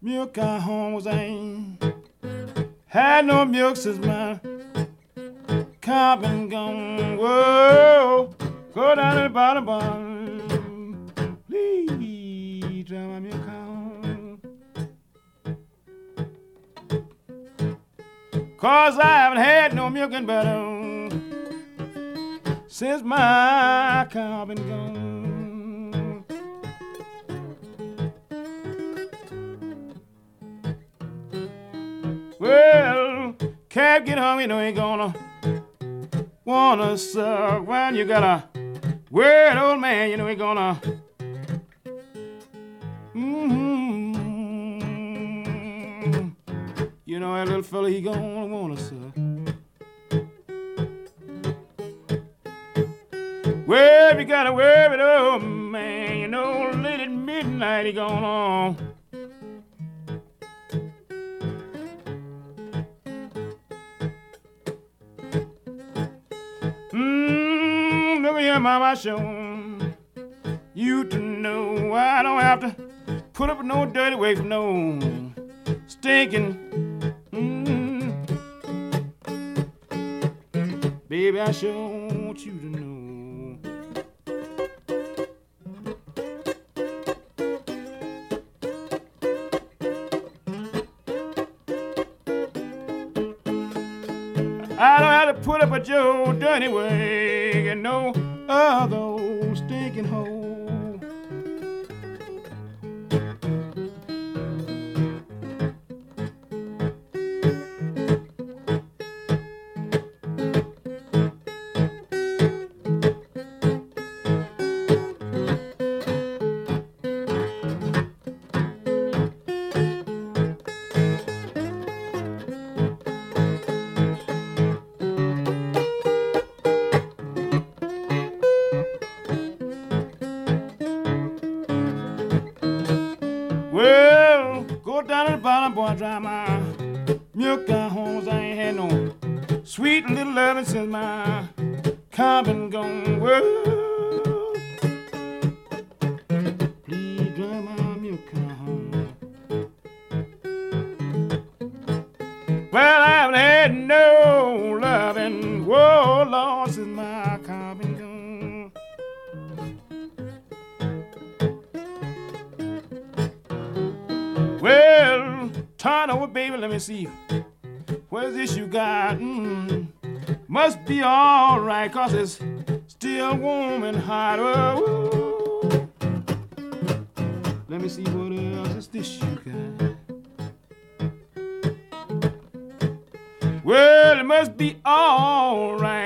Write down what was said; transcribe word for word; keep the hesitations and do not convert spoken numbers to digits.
milk got home was I ain't had no milk since my cow been gone. Whoa, go down to the bottom bottom. Please drive my milk home. 'Cause I haven't had no milk and butter since my cow been gone. Well, cat get hungry, no ain't gonna wanna suck. When you got a weird old man, you know ain't gonna. Mm-hmm. You know that little fella, he gonna wanna suck. Well, if you got a weird old man, you know late at midnight he gone on. Mmm, look here, mama, show you to know I don't have to put up with no dirty way from no stinking. Mm. Baby, I sure want you to know. I don't have to put up with your dirty way and no other stinking hole. Well, go down to the bottom, boy, dry my milk got home. I ain't had no sweet little loving since my cow been gone. Well, please dry my milk got home. Well, I haven't had no loving, whoa, Lord, since my cow been gone. Well, turn over, baby, let me see. What's this you got? Mm, must be all right, 'cause it's still warm and hot. Oh, let me see what else is this you got. Well, it must be all right.